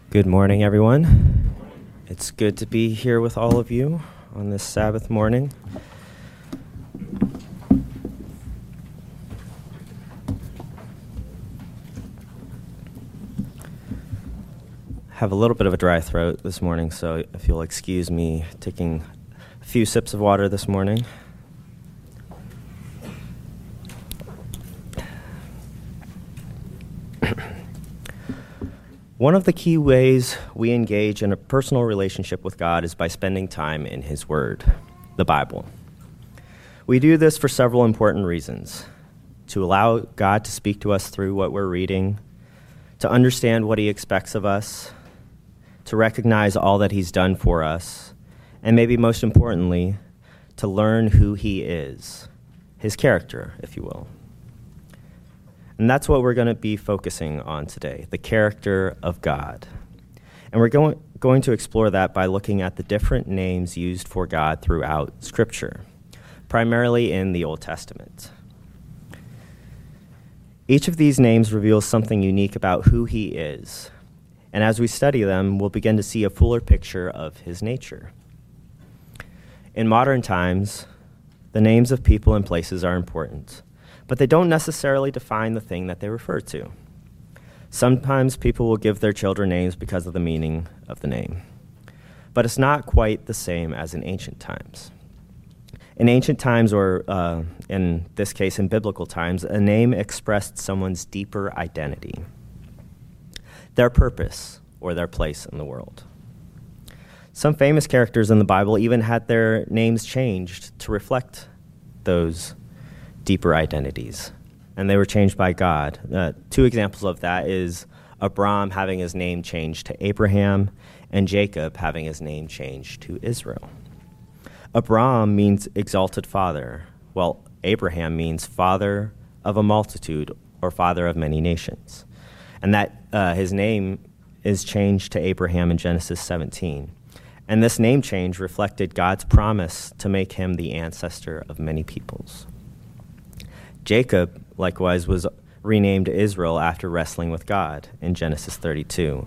Good morning, everyone. It's good to be here with all of you on this Sabbath morning. I have a little bit of a dry throat this morning, so if you'll excuse me taking a few sips of water this morning. One of the key ways we engage in a personal relationship with God is by spending time in His Word, the Bible. We do this for several important reasons: to allow God to speak to us through what we're reading, to understand what He expects of us, to recognize all that He's done for us, and maybe most importantly, to learn who He is, His character, if you will. And that's what we're going to be focusing on today, the character of God. And we're going to explore that by looking at the different names used for God throughout Scripture, primarily in the Old Testament. Each of these names reveals something unique about who He is. And as we study them, we'll begin to see a fuller picture of His nature. In modern times, the names of people and places are important, but they don't necessarily define the thing that they refer to. Sometimes people will give their children names because of the meaning of the name, but it's not quite the same as in ancient times. In ancient times, or in this case in biblical times, a name expressed someone's deeper identity, their purpose, or their place in the world. Some famous characters in the Bible even had their names changed to reflect those deeper identities, and they were changed by God. Two examples of that is Abram having his name changed to Abraham, and Jacob having his name changed to Israel. Abram means exalted father, while Abraham means father of a multitude, or father of many nations. And that his name is changed to Abraham in Genesis 17. And this name change reflected God's promise to make him the ancestor of many peoples. Jacob, likewise, was renamed Israel after wrestling with God in Genesis 32.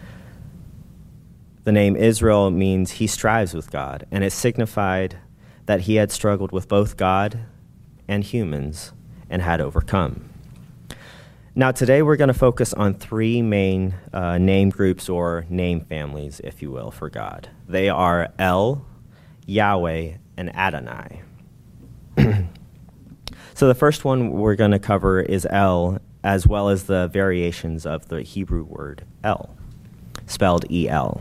The name Israel means he strives with God, and it signified that he had struggled with both God and humans and had overcome. Now, today we're going to focus on three main name groups, or name families, if you will, for God. They are El, Yahweh, and Adonai. So the first one we're going to cover is El, as well as the variations of the Hebrew word El, spelled E-L.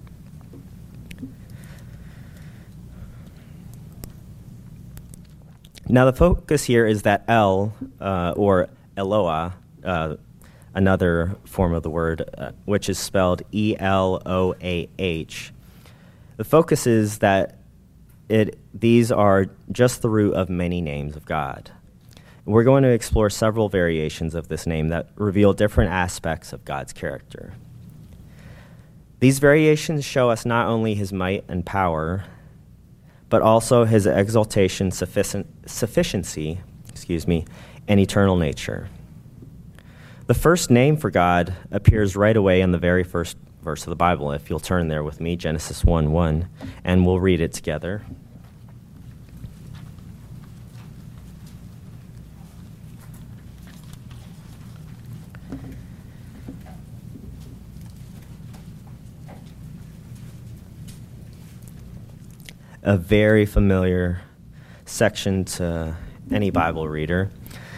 Now the focus here is that El, or Eloah, another form of the word, which is spelled E-L-O-A-H. The focus is that these are just the root of many names of God. We're going to explore several variations of this name that reveal different aspects of God's character. These variations show us not only His might and power, but also His exaltation, sufficiency, and eternal nature. The first name for God appears right away in the very first verse of the Bible. If you'll turn there with me, Genesis 1:1, and we'll read it together. A very familiar section to any Bible reader.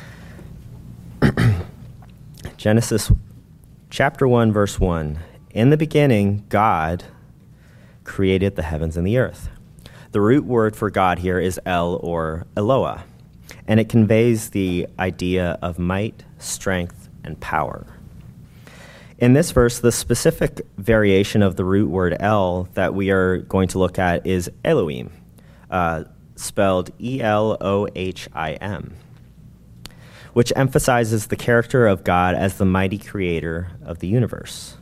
Genesis chapter 1, verse 1. In the beginning, God created the heavens and the earth. The root word for God here is El, or Eloah, and it conveys the idea of might, strength, and power. In this verse, the specific variation of the root word El that we are going to look at is Elohim, spelled E-L-O-H-I-M, which emphasizes the character of God as the mighty creator of the universe.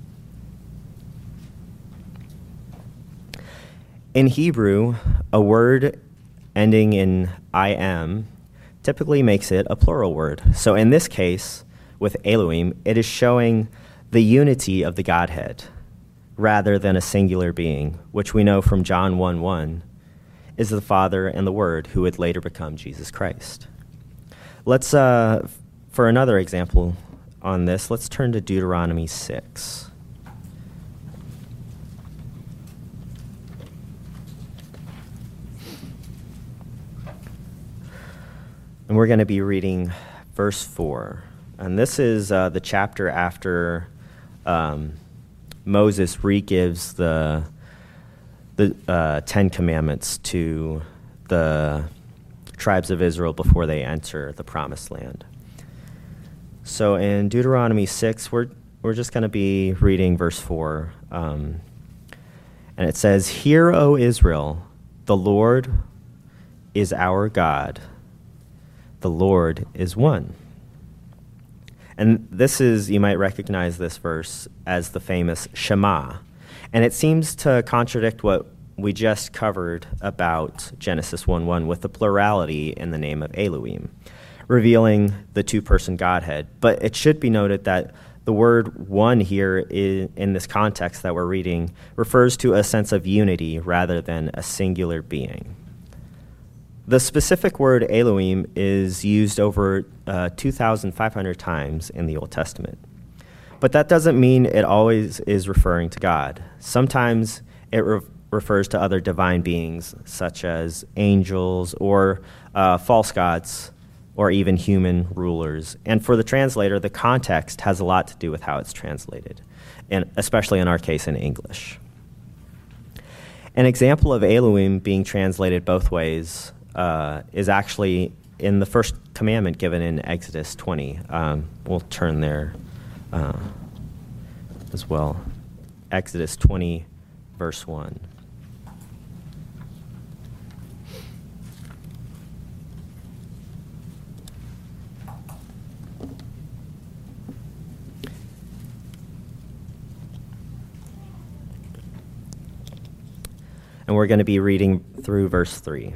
In Hebrew, a word ending in I-M typically makes it a plural word. So in this case, with Elohim, it is showing the unity of the Godhead, rather than a singular being, which we know from John 1:1 is the Father and the Word who would later become Jesus Christ. Let's, for another example on this, let's turn to Deuteronomy 6. And we're going to be reading verse 4. And this is the chapter after Moses re-gives the Ten Commandments to the tribes of Israel before they enter the Promised Land. So in Deuteronomy 6, we're just going to be reading verse 4. And it says, "Hear, O Israel, the Lord is our God. The Lord is one." And this is, you might recognize this verse as the famous Shema. And it seems to contradict what we just covered about Genesis 1:1 with the plurality in the name of Elohim, revealing the two-person Godhead. But it should be noted that the word one here in this context that we're reading refers to a sense of unity rather than a singular being. The specific word Elohim is used over 2,500 times in the Old Testament. But that doesn't mean it always is referring to God. Sometimes it refers to other divine beings, such as angels or false gods, or even human rulers. And for the translator, the context has a lot to do with how it's translated, and especially in our case in English. An example of Elohim being translated both ways is actually in the first commandment given in Exodus 20. We'll turn there as well. Exodus 20, verse 1. And we're going to be reading through verse 3.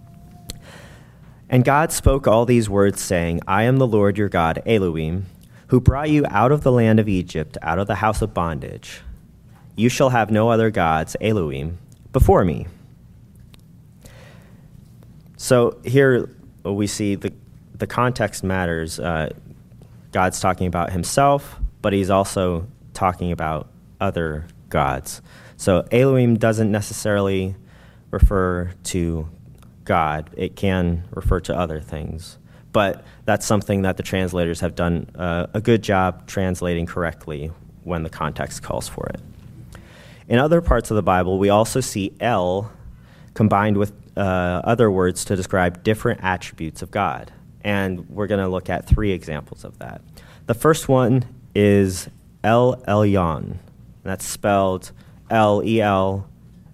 "And God spoke all these words, saying, I am the Lord your God, Elohim, who brought you out of the land of Egypt, out of the house of bondage. You shall have no other gods, Elohim, before me." So here we see the context matters. God's talking about himself, but he's also talking about other gods. So Elohim doesn't necessarily refer to God. It can refer to other things. But that's something that the translators have done a good job translating correctly when the context calls for it. In other parts of the Bible, we also see El combined with other words to describe different attributes of God. And we're going to look at 3 examples of that. The first one is El Elyon. That's spelled L-E-L-E-L-Y-O-N.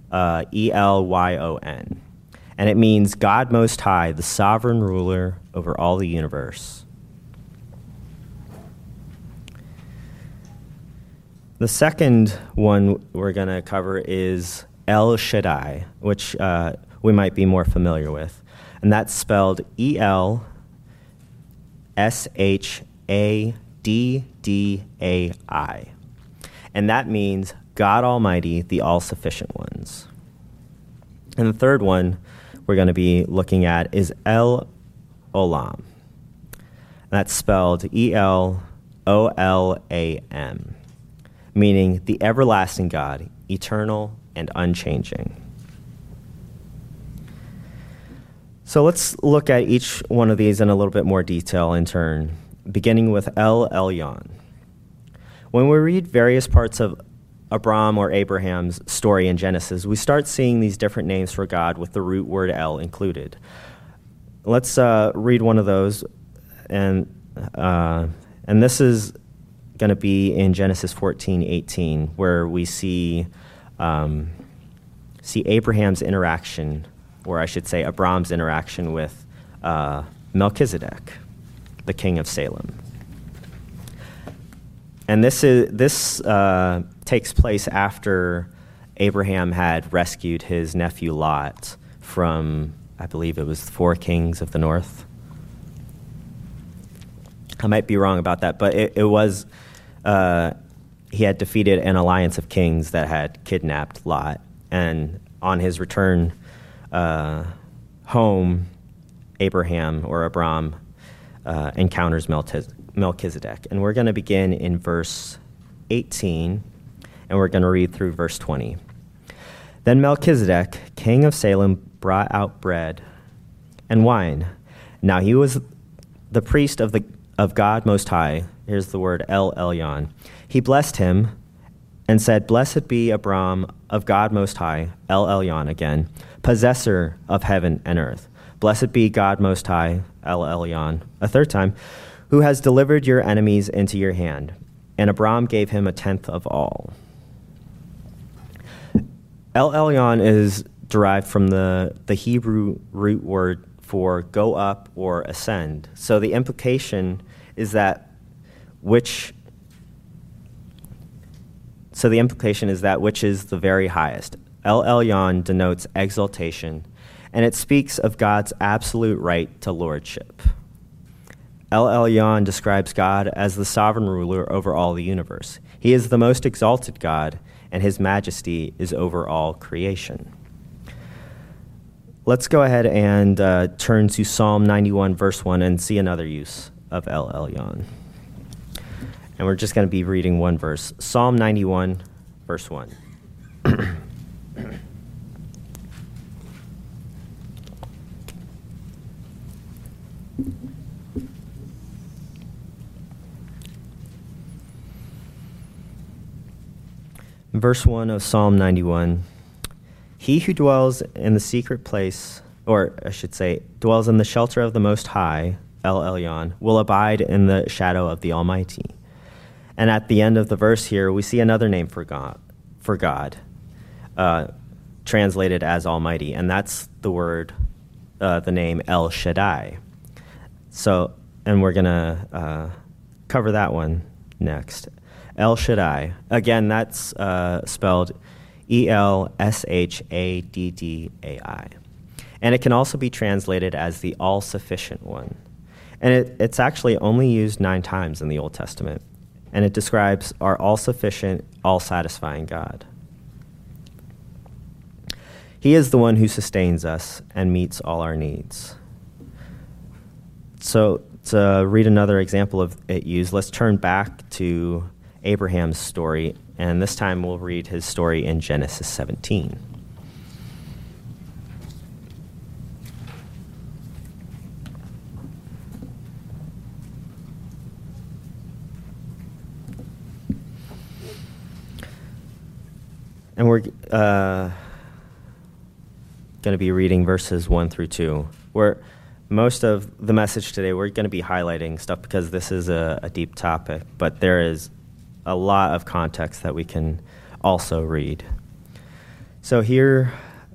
And it means God Most High, the sovereign ruler over all the universe. The second one we're going to cover is El Shaddai, which we might be more familiar with. And that's spelled E-L-S-H-A-D-D-A-I. And that means God Almighty, the all-sufficient ones. And the third one we're going to be looking at is El Olam. That's spelled E-L-O-L-A-M, meaning the everlasting God, eternal and unchanging. So let's look at each one of these in a little bit more detail in turn, beginning with El Elyon. When we read various parts of Abram or Abraham's story in Genesis, we start seeing these different names for God with the root word El included. Let's read one of those, and this is going to be in Genesis 14:18, where we see Abraham's interaction, or I should say Abram's interaction with Melchizedek, the king of Salem. And this takes place after Abraham had rescued his nephew Lot from, I believe it was the 4 kings of the north. I might be wrong about that, but it was he had defeated an alliance of kings that had kidnapped Lot. And on his return home, Abram encounters Melchizedek. And we're going to begin in verse 18, and we're going to read through verse 20. Then Melchizedek, king of Salem, brought out bread and wine. Now he was the priest of God Most High. Here's the word El Elyon. He blessed him and said, "Blessed be Abram of God Most High, El Elyon again, possessor of heaven and earth. Blessed be God Most High, El Elyon, a third time, who has delivered your enemies into your hand." And Abram gave him a tenth of all. El Elyon is derived from the Hebrew root word for go up or ascend. So the implication is that which is the very highest. El Elyon denotes exaltation, and it speaks of God's absolute right to lordship. El Elyon describes God as the sovereign ruler over all the universe. He is the most exalted God, and his majesty is over all creation. Let's go ahead and turn to Psalm 91, verse 1, and see another use of El Elyon. And we're just going to be reading one verse. Psalm 91, verse 1. Verse 1 of Psalm 91, "He who dwells in the secret place, or I should say, dwells in the shelter of the Most High, El Elyon, will abide in the shadow of the Almighty." And at the end of the verse here, we see another name for God, translated as Almighty, and that's the name El Shaddai. So, and we're going to cover that one next. El Shaddai. Again, that's spelled Elshadai. And it can also be translated as the all-sufficient one. And it's actually only used 9 times in the Old Testament. And it describes our all-sufficient, all-satisfying God. He is the one who sustains us and meets all our needs. So to read another example of it used, let's turn back to Abraham's story, and this time we'll read his story in Genesis 17. And we're going to be reading verses 1 through 2, where most of the message today, we're going to be highlighting stuff because this is a deep topic, but there is a lot of context that we can also read. So here,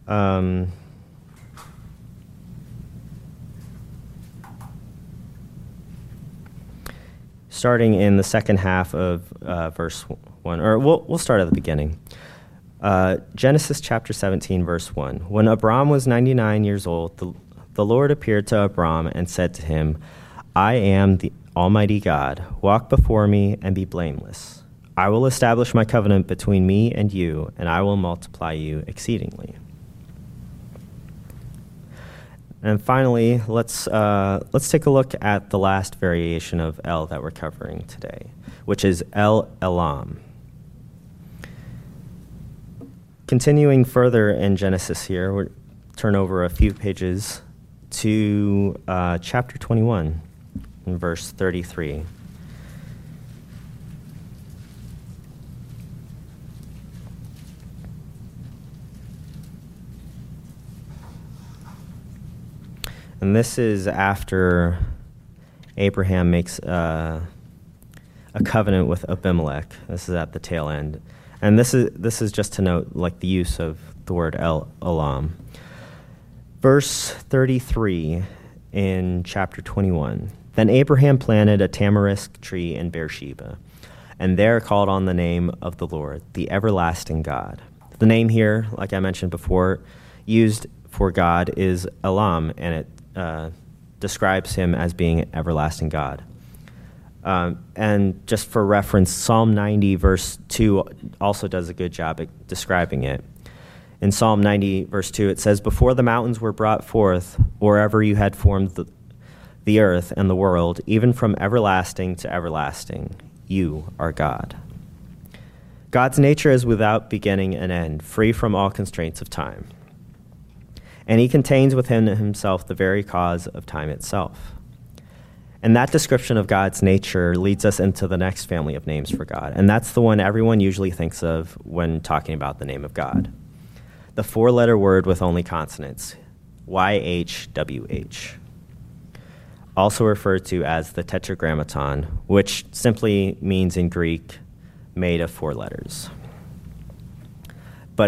starting in the second half of verse 1, or we'll start at the beginning. Genesis chapter 17, verse 1. When Abram was 99 years old, the Lord appeared to Abram and said to him, "I am the Almighty God. Walk before me and be blameless. I will establish my covenant between me and you, and I will multiply you exceedingly." And finally, let's take a look at the last variation of El that we're covering today, which is El Elam. Continuing further in Genesis here, we'll turn over a few pages to chapter 21, in verse 33. And this is after Abraham makes a covenant with Abimelech. This is at the tail end. And this is just to note, like, the use of the word El Elam. Verse 33 in chapter 21. Then Abraham planted a tamarisk tree in Beersheba, and there called on the name of the Lord, the everlasting God. The name here, like I mentioned before, used for God is Elam, and it describes him as being everlasting God. And just for reference, Psalm 90, verse 2 also does a good job at describing it. In Psalm 90, verse 2, it says, "Before the mountains were brought forth, or ever you had formed the earth and the world, even from everlasting to everlasting, you are God." God's nature is without beginning and end, free from all constraints of time. And he contains within himself the very cause of time itself. And that description of God's nature leads us into the next family of names for God, and that's the one everyone usually thinks of when talking about the name of God. The four-letter word with only consonants, YHWH. Also referred to as the Tetragrammaton, which simply means in Greek, made of four letters. But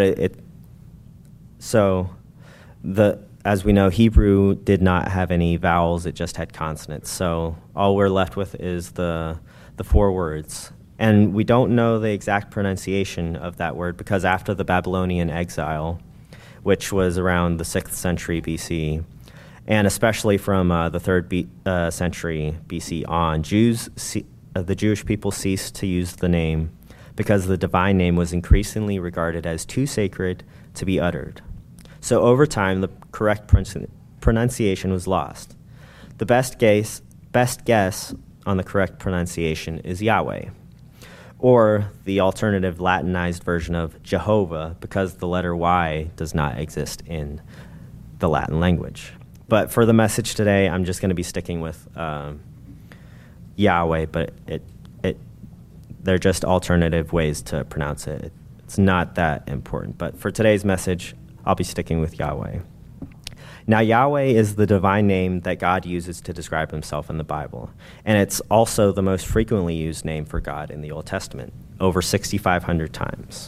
as we know, Hebrew did not have any vowels, it just had consonants. So all we're left with is the four words. And we don't know the exact pronunciation of that word because after the Babylonian exile, which was around the 6th century BC, and especially from the 3rd century BC on, the Jewish people ceased to use the name because the divine name was increasingly regarded as too sacred to be uttered. So over time, the correct pronunciation was lost. The best guess on the correct pronunciation is Yahweh, or the alternative Latinized version of Jehovah, because the letter Y does not exist in the Latin language. But for the message today, I'm just going to be sticking with Yahweh, but they're just alternative ways to pronounce it. It's not that important. But for today's message, I'll be sticking with Yahweh. Now, Yahweh is the divine name that God uses to describe himself in the Bible, and it's also the most frequently used name for God in the Old Testament, over 6,500 times.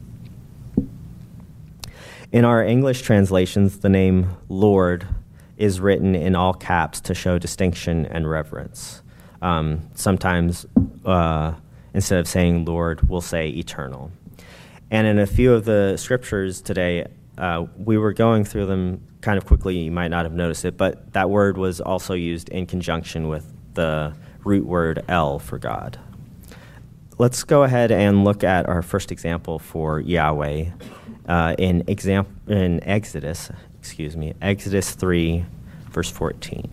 In our English translations, the name Lord is written in all caps to show distinction and reverence. Sometimes, instead of saying Lord, we'll say eternal. And in a few of the scriptures today, we were going through them kind of quickly. You might not have noticed it, but that word was also used in conjunction with the root word El for God. Let's go ahead and look at our first example for Yahweh in Exodus 3, verse 14.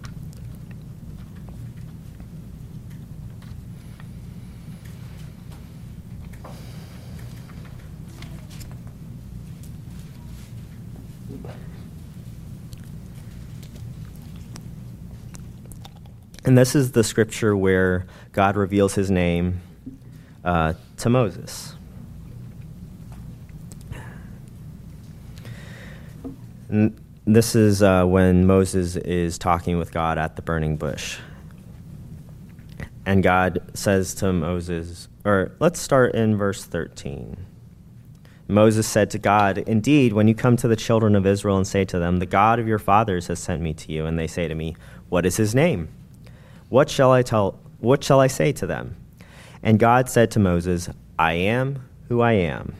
And this is the scripture where God reveals his name to Moses. And this is when Moses is talking with God at the burning bush. And God says to Moses, or let's start in verse 13. Moses said to God, "Indeed, when you come to the children of Israel and say to them, 'The God of your fathers has sent me to you,' and they say to me, 'What is his name?' What shall I say to them?" And God said to Moses, "I am who I am."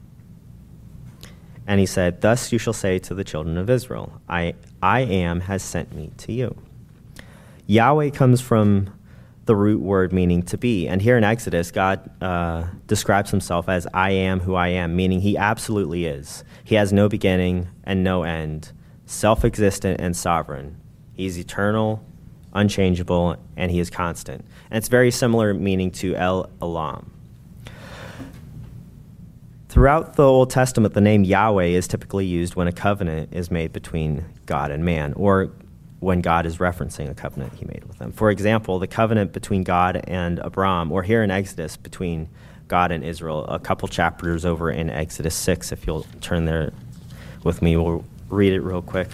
And he said, "Thus you shall say to the children of Israel, I am has sent me to you." Yahweh comes from the root word meaning to be. And here in Exodus, God describes himself as I am who I am, meaning he absolutely is. He has no beginning and no end, self-existent and sovereign. He's eternal, unchangeable, and he is constant. And it's very similar meaning to El Olam. Throughout the Old Testament, the name Yahweh is typically used when a covenant is made between God and man, or when God is referencing a covenant he made with them. For example, the covenant between God and Abram, or here in Exodus, between God and Israel, a couple chapters over in Exodus 6, if you'll turn there with me, we'll read it real quick.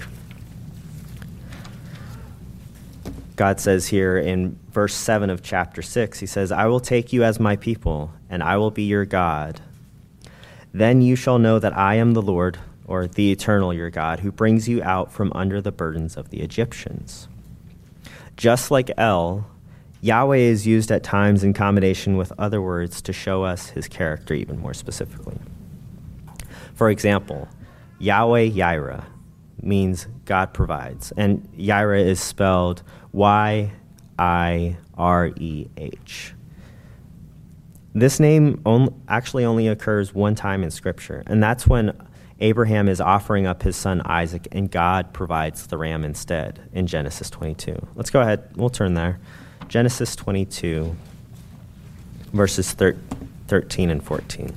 God says here in verse 7 of chapter 6, he says, "I will take you as my people, and I will be your God. Then you shall know that I am the Lord," or the eternal your God, "who brings you out from under the burdens of the Egyptians." Just like El, Yahweh is used at times in combination with other words to show us his character even more specifically. For example, Yahweh Yireh means God provides, and Yireh is spelled Y-I-R-E-H. This name actually only occurs one time in Scripture, and that's when Abraham is offering up his son Isaac, and God provides the ram instead in Genesis 22. Let's go ahead. We'll turn there. Genesis 22, verses 13 and 14.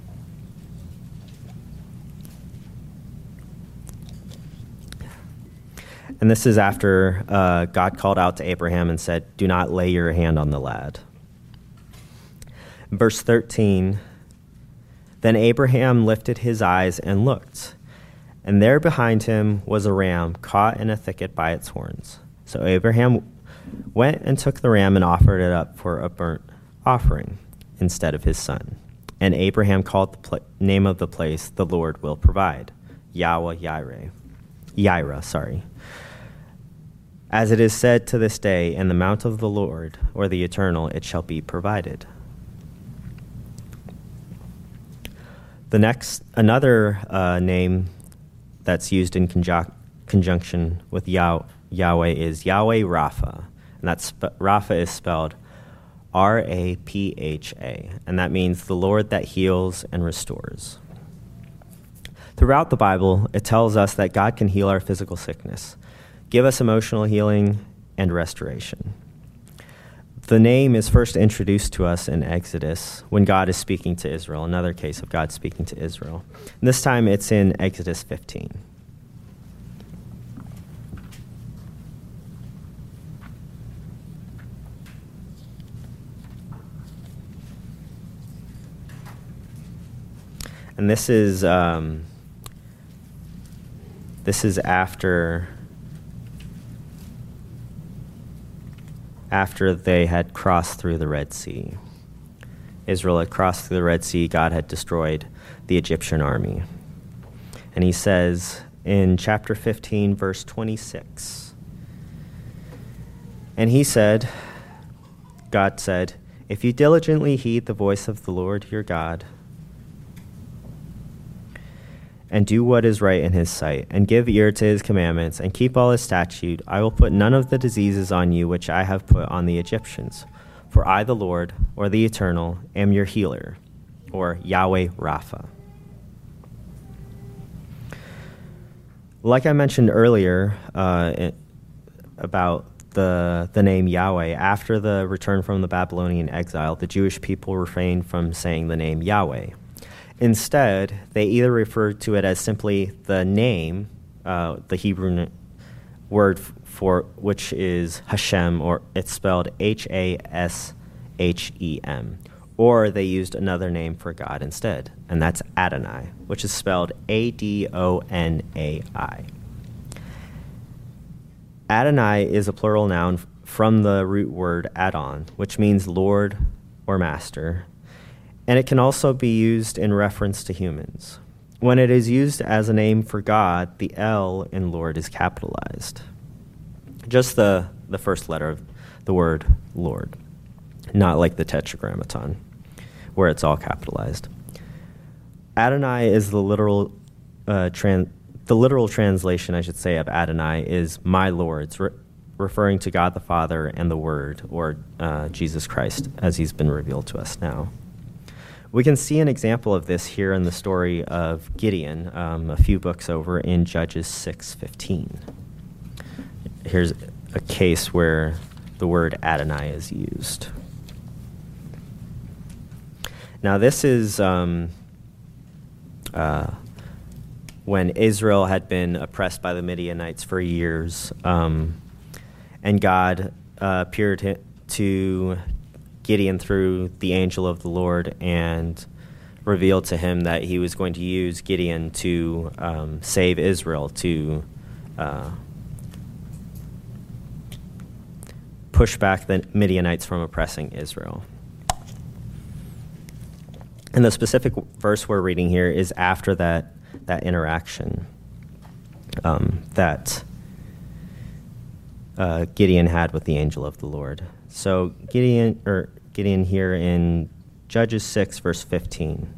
And this is after God called out to Abraham and said, "Do not lay your hand on the lad." Verse 13, then Abraham lifted his eyes and looked, and there behind him was a ram caught in a thicket by its horns. So Abraham went and took the ram and offered it up for a burnt offering instead of his son. And Abraham called the name of the place, "The Lord will provide," Yahweh Yireh. As it is said to this day, "In the mount of the Lord, or the Eternal, it shall be provided." Another name that's used in conjunction with Yahweh is Yahweh Rapha, and Rapha is spelled R-A-P-H-A, and that means the Lord that heals and restores. Throughout the Bible, it tells us that God can heal our physical sickness, give us emotional healing and restoration. The name is first introduced to us in Exodus when God is speaking to Israel, another case of God speaking to Israel. And this time it's in Exodus 15. And this is after they had crossed through the Red Sea. Israel had crossed through the Red Sea. God had destroyed the Egyptian army. And he says in chapter 15, verse 26, and God said, "If you diligently heed the voice of the Lord your God, and do what is right in his sight, and give ear to his commandments, and keep all his statutes, I will put none of the diseases on you which I have put on the Egyptians. For I, the Lord, or the Eternal, am your healer," or Yahweh Rapha. Like I mentioned earlier about the name Yahweh, after the return from the Babylonian exile, the Jewish people refrained from saying the name Yahweh. Instead, they either referred to it as simply the name, the Hebrew word for which is Hashem, or it's spelled H-A-S-H-E-M, or they used another name for God instead, and that's Adonai, which is spelled A-D-O-N-A-I. Adonai is a plural noun from the root word Adon, which means Lord or Master, and it can also be used in reference to humans. When it is used as a name for God, the L in Lord is capitalized. Just the first letter of the word Lord, not like the Tetragrammaton, where it's all capitalized. Adonai is the literal translation, I should say, of Adonai is my Lord, referring to God the Father and the Word, or Jesus Christ, as he's been revealed to us now. We can see an example of this here in the story of Gideon, a few books over in Judges 6:15. Here's a case where the word Adonai is used. Now this is when Israel had been oppressed by the Midianites for years, and God appeared to Gideon through the angel of the Lord and revealed to him that he was going to use Gideon to save Israel, to push back the Midianites from oppressing Israel. And the specific verse we're reading here is after that interaction that Gideon had with the angel of the Lord. So Gideon here in Judges 6, verse 15.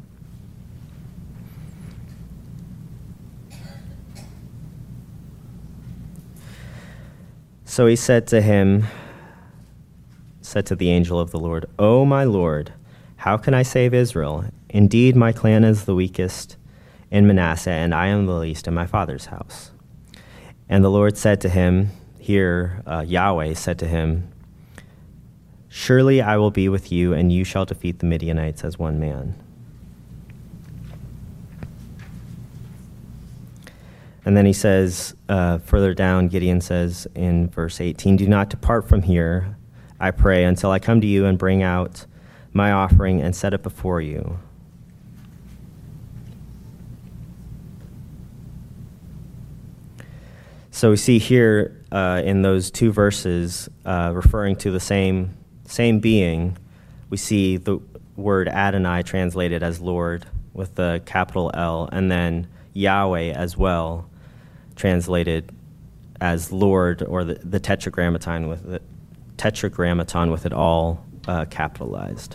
So he said to him, said to the angel of the Lord, "O my Lord, how can I save Israel? Indeed, my clan is the weakest in Manasseh, and I am the least in my father's house." And the Lord said to him, Yahweh said to him, "Surely I will be with you, and you shall defeat the Midianites as one man." And then he says, further down, Gideon says in verse 18, "Do not depart from here, I pray, until I come to you and bring out my offering and set it before you." So we see here in those two verses, referring to the same being, we see the word Adonai translated as Lord with the capital L, and then Yahweh as well, translated as Lord, or the tetragrammaton with it all capitalized.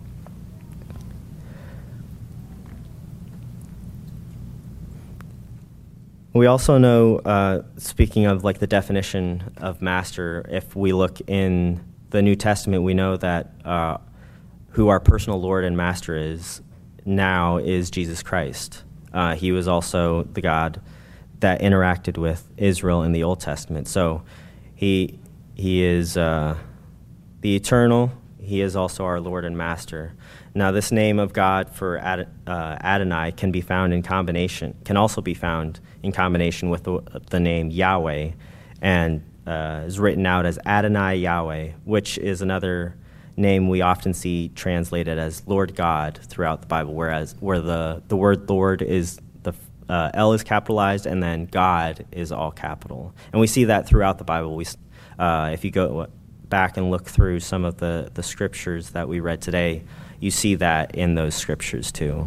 We also know, speaking of like the definition of master, if we look in the New Testament, we know that who our personal Lord and Master is now is Jesus Christ. He was also the God that interacted with Israel in the Old Testament. So he is the eternal. He is also our Lord and Master. Now, this name of God for Adonai can also be found in combination with the name Yahweh, and is written out as Adonai Yahweh, which is another name we often see translated as Lord God throughout the Bible, where the word Lord is L is capitalized, and then God is all capital. And we see that throughout the Bible. If you go back and look through some of the scriptures that we read today, you see that in those scriptures too.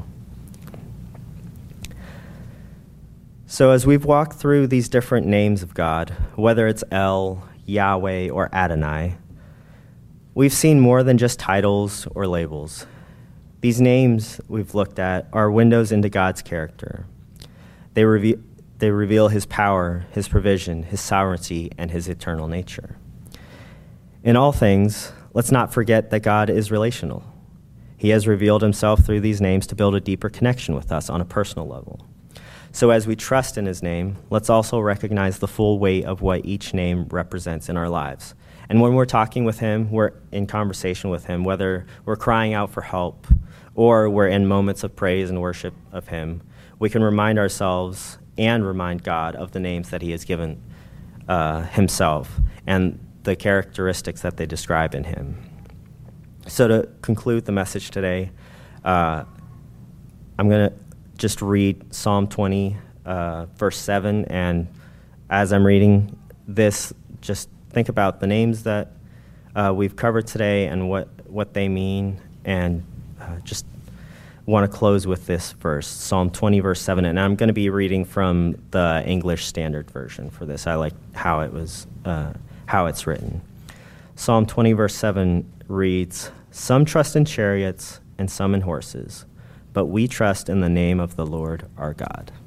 So as we've walked through these different names of God, whether it's El, Yahweh, or Adonai, we've seen more than just titles or labels. These names we've looked at are windows into God's character. They reveal his power, his provision, his sovereignty, and his eternal nature. In all things, let's not forget that God is relational. He has revealed himself through these names to build a deeper connection with us on a personal level. So as we trust in his name, let's also recognize the full weight of what each name represents in our lives. And when we're talking with him, we're in conversation with him, whether we're crying out for help or we're in moments of praise and worship of him, we can remind ourselves and remind God of the names that he has given himself and the characteristics that they describe in him. So to conclude the message today, I'm going to just read Psalm 20, verse 7, and as I'm reading this, just think about the names that we've covered today and what they mean, and just want to close with this verse, Psalm 20, verse 7, and I'm going to be reading from the English Standard Version for this. I like how it's written. Psalm 20, verse 7 reads, "Some trust in chariots and some in horses, but we trust in the name of the Lord our God."